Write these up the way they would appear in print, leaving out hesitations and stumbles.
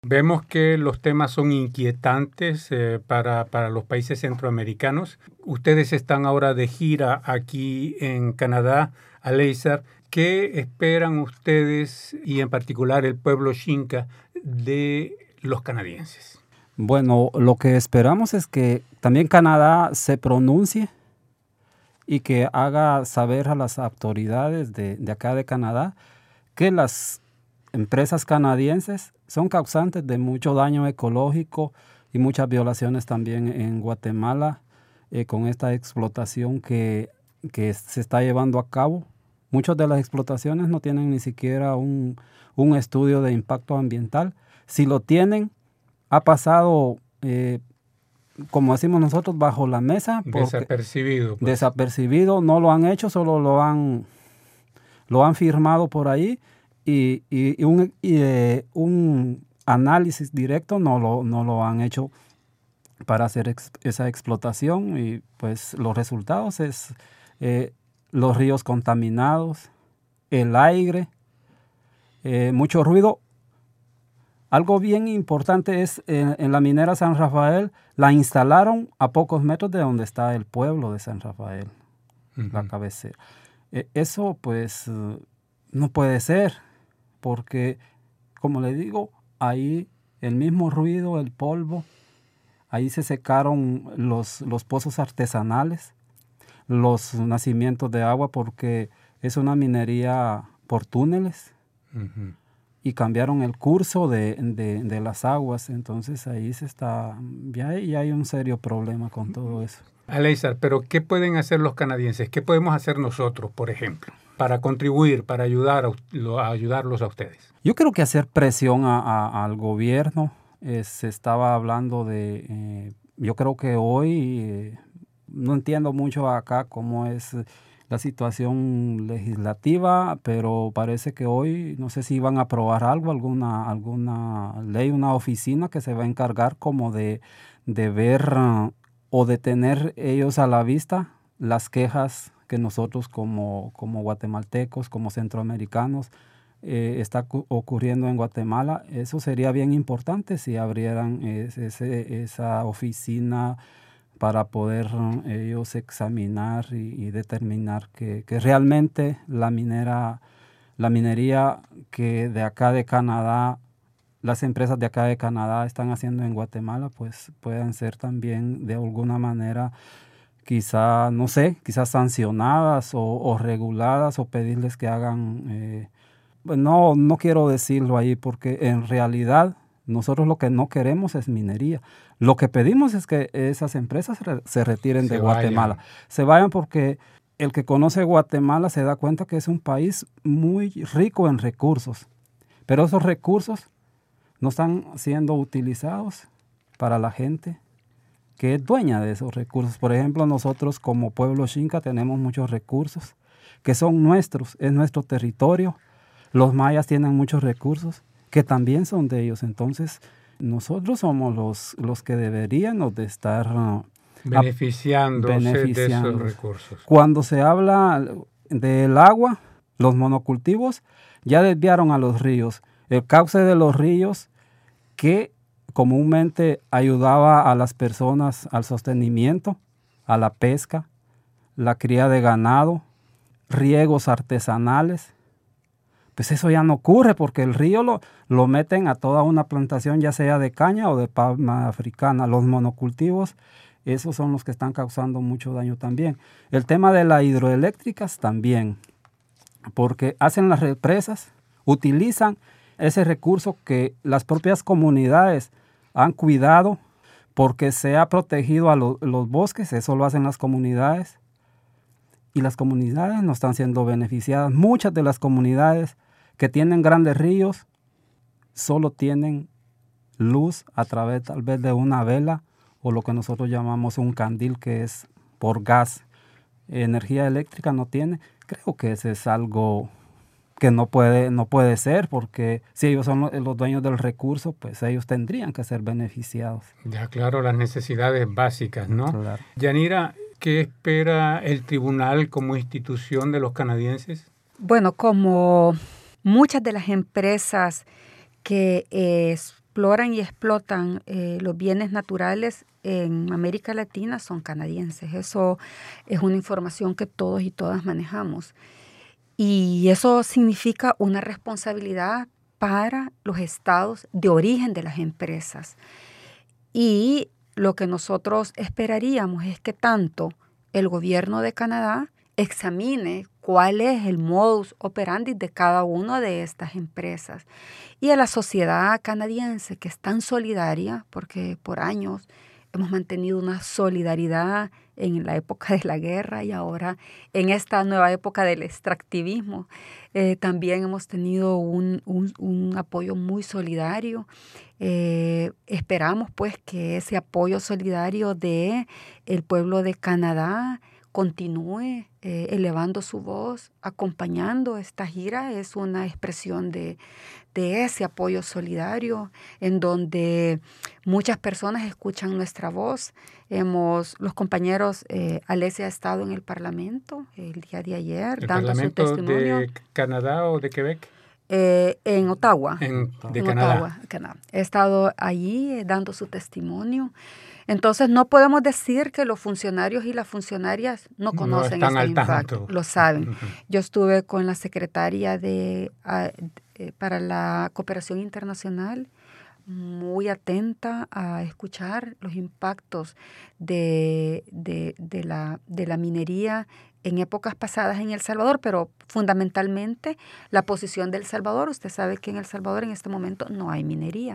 Vemos que los temas son inquietantes para los países centroamericanos. Ustedes están ahora de gira aquí en Canadá, Aleister. ¿Qué esperan ustedes y en particular el pueblo Xinca de los canadienses? Bueno, lo que esperamos es que también Canadá se pronuncie y que haga saber a las autoridades de acá de Canadá que las empresas canadienses son causantes de mucho daño ecológico y muchas violaciones también en Guatemala con esta explotación que se está llevando a cabo. Muchas de las explotaciones no tienen ni siquiera un estudio de impacto ambiental. Si lo tienen, ha pasado, como decimos nosotros, bajo la mesa. Desapercibido. Pues. Desapercibido, no lo han hecho, solo lo han firmado por ahí. Y un análisis directo no lo han hecho para hacer esa explotación, y pues los resultados es los ríos contaminados, el aire, mucho ruido. Algo bien importante es en la minera San Rafael, la instalaron a pocos metros de donde está el pueblo de San Rafael, la cabecera. Eso pues no puede ser, porque, como le digo, ahí el mismo ruido, el polvo, ahí se secaron los pozos artesanales, los nacimientos de agua, porque es una minería por túneles, y cambiaron el curso de las aguas. Entonces ahí ya hay un serio problema con todo eso. Aleister, pero ¿qué pueden hacer los canadienses? ¿Qué podemos hacer nosotros, por ejemplo, para contribuir, para ayudarlos a ustedes? Yo creo que hacer presión al gobierno. Se estaba hablando yo creo que hoy, no entiendo mucho acá cómo es la situación legislativa, pero parece que hoy, no sé si van a aprobar algo, alguna ley, una oficina que se va a encargar como de ver o de tener ellos a la vista las quejas que nosotros como guatemaltecos, como centroamericanos, está ocurriendo en Guatemala. Eso sería bien importante si abrieran esa oficina para poder ellos examinar y determinar que realmente la minería que de acá de Canadá, las empresas de acá de Canadá están haciendo en Guatemala, pues puedan ser también de alguna manera quizás sancionadas o reguladas, o pedirles que hagan, no quiero decirlo ahí, porque en realidad nosotros lo que no queremos es minería. Lo que pedimos es que esas empresas se retiren de Guatemala. Se vayan, porque el que conoce Guatemala se da cuenta que es un país muy rico en recursos, pero esos recursos no están siendo utilizados para la gente que es dueña de esos recursos. Por ejemplo, nosotros como pueblo Xinca tenemos muchos recursos que son nuestros, es nuestro territorio. Los mayas tienen muchos recursos que también son de ellos. Entonces, nosotros somos los que deberíamos de estar beneficiándose de esos recursos. Cuando se habla del agua, los monocultivos ya desviaron a los ríos. El cauce de los ríos, que comúnmente ayudaba a las personas al sostenimiento, a la pesca, la cría de ganado, riegos artesanales, pues eso ya no ocurre, porque el río lo meten a toda una plantación, ya sea de caña o de palma africana. Los monocultivos, esos son los que están causando mucho daño también. El tema de las hidroeléctricas también, porque hacen las represas, utilizan ese recurso que las propias comunidades han cuidado, porque se ha protegido a los bosques. Eso lo hacen las comunidades, y las comunidades no están siendo beneficiadas. Muchas de las comunidades que tienen grandes ríos solo tienen luz a través tal vez de una vela, o lo que nosotros llamamos un candil, que es por gas. Energía eléctrica no tiene. Creo que ese es algo que no puede ser, porque si ellos son los dueños del recurso, pues ellos tendrían que ser beneficiados. Ya, claro, las necesidades básicas, ¿no? Claro. Yanira, ¿qué espera el tribunal como institución de los canadienses? Bueno, como muchas de las empresas que exploran y explotan los bienes naturales en América Latina son canadienses. Eso es una información que todos y todas manejamos. Y eso significa una responsabilidad para los estados de origen de las empresas. Y lo que nosotros esperaríamos es que tanto el gobierno de Canadá examine cuál es el modus operandi de cada una de estas empresas. Y a la sociedad canadiense, que es tan solidaria, porque por años hemos mantenido una solidaridad en la época de la guerra y ahora en esta nueva época del extractivismo, también hemos tenido un apoyo muy solidario. Esperamos pues que ese apoyo solidario del pueblo de Canadá continúe elevando su voz, acompañando esta gira. Es una expresión de ese apoyo solidario en donde muchas personas escuchan nuestra voz. Los compañeros, Alesia ha estado en el Parlamento el día de ayer dando su testimonio. ¿El Parlamento de Canadá o de Quebec? En Ottawa. De Canadá. Ottawa, Canadá. He estado allí dando su testimonio. Entonces, no podemos decir que los funcionarios y las funcionarias no conocen este impacto. Lo saben. Uh-huh. Yo estuve con la secretaria para la cooperación internacional, muy atenta a escuchar los impactos de la minería en épocas pasadas en El Salvador, pero fundamentalmente la posición de El Salvador. Usted sabe que en El Salvador en este momento no hay minería.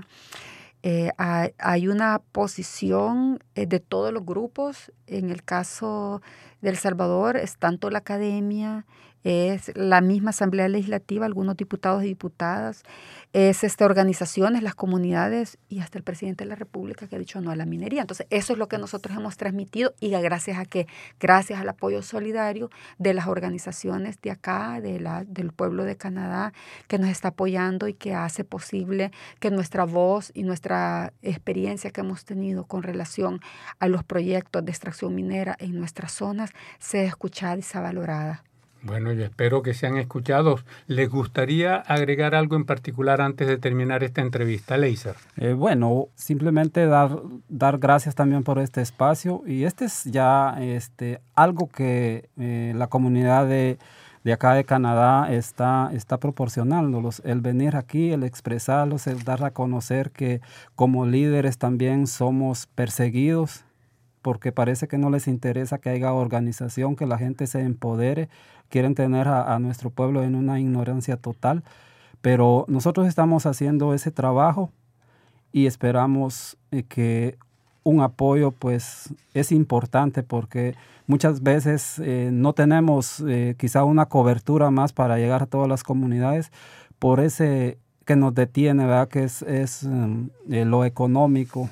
Hay una posición de todos los grupos. En el caso de El Salvador es tanto la academia, es la misma Asamblea Legislativa, algunos diputados y diputadas, es organizaciones, las comunidades y hasta el presidente de la República que ha dicho no a la minería. Entonces, eso es lo que nosotros hemos transmitido y gracias al apoyo solidario de las organizaciones de acá, del pueblo de Canadá, que nos está apoyando y que hace posible que nuestra voz y nuestra experiencia que hemos tenido con relación a los proyectos de extracción minera en nuestras zonas sea escuchada y sea valorada. Bueno, yo espero que sean escuchados. ¿Les gustaría agregar algo en particular antes de terminar esta entrevista, Leiser? Bueno, simplemente dar gracias también por este espacio. Y este es ya algo que la comunidad de acá de Canadá está proporcionándolos. El venir aquí, el expresarlos, el dar a conocer que como líderes también somos perseguidos, porque parece que no les interesa que haya organización, que la gente se empodere. Quieren tener a nuestro pueblo en una ignorancia total, pero nosotros estamos haciendo ese trabajo y esperamos que un apoyo pues es importante porque muchas veces no tenemos quizá una cobertura más para llegar a todas las comunidades por ese que nos detiene, ¿verdad? Que es lo económico.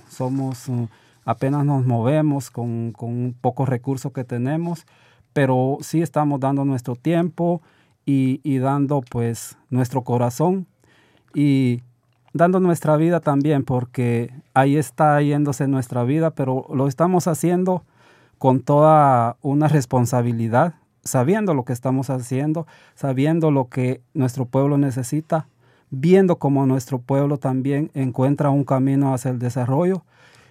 Apenas nos movemos con pocos recursos que tenemos, pero sí estamos dando nuestro tiempo y dando pues nuestro corazón y dando nuestra vida también, porque ahí está yéndose nuestra vida, pero lo estamos haciendo con toda una responsabilidad, sabiendo lo que estamos haciendo, sabiendo lo que nuestro pueblo necesita, viendo cómo nuestro pueblo también encuentra un camino hacia el desarrollo.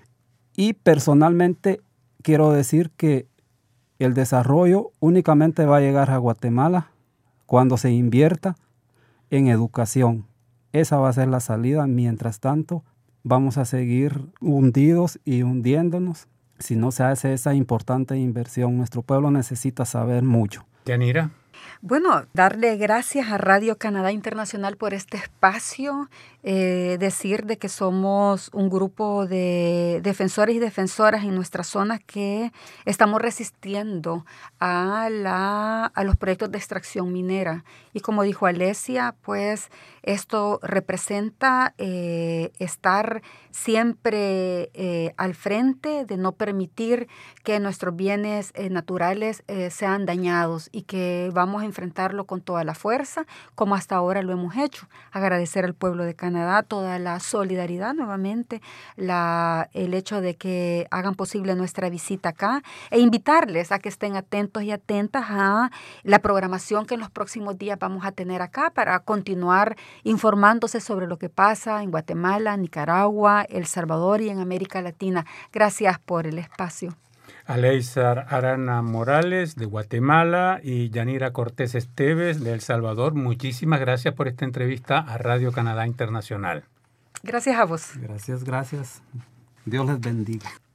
Y personalmente quiero decir que el desarrollo únicamente va a llegar a Guatemala cuando se invierta en educación. Esa va a ser la salida. Mientras tanto, vamos a seguir hundidos y hundiéndonos si no se hace esa importante inversión. Nuestro pueblo necesita saber mucho. Yanira. Bueno, darle gracias a Radio Canadá Internacional por este espacio, decir de que somos un grupo de defensores y defensoras en nuestras zonas que estamos resistiendo a los proyectos de extracción minera. Y como dijo Alesia, pues esto representa estar siempre al frente de no permitir que nuestros bienes naturales sean dañados y que vamos vamos a enfrentarlo con toda la fuerza, como hasta ahora lo hemos hecho. Agradecer al pueblo de Canadá toda la solidaridad nuevamente, el hecho de que hagan posible nuestra visita acá e invitarles a que estén atentos y atentas a la programación que en los próximos días vamos a tener acá para continuar informándose sobre lo que pasa en Guatemala, Nicaragua, El Salvador y en América Latina. Gracias por el espacio. Aleizar Arana Morales de Guatemala y Yanira Cortés Esteves de El Salvador, muchísimas gracias por esta entrevista a Radio Canadá Internacional. Gracias a vos. Gracias. Dios les bendiga.